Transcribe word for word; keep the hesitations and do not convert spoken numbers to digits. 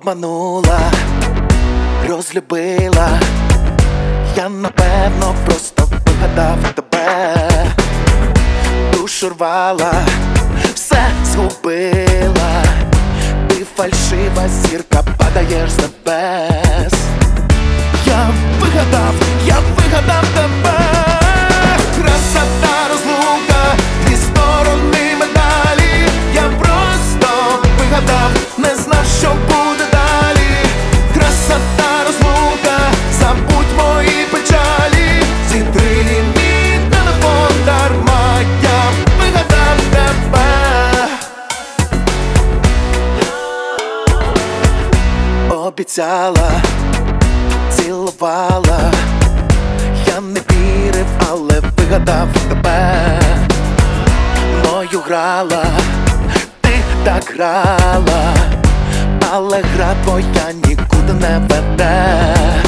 обманула, розлюбила. Я напевно просто вигадав тебе. Душу рвала, все згубила. Ти фальшива зірка, падаєш з небес. Я вигадав, я вигадав тебе. Красота, розлука, дві сторони медалі. Я просто вигадав, не знав, що буде далі. Красота, розлука, забудь мої печалі. Зітри мій телефон дарма, я вигадав тебе. Обіцяла, цілувала, я не вірив, але вигадав тебе. Мною грала, ти так грала, але гра твоя нікуди не веде.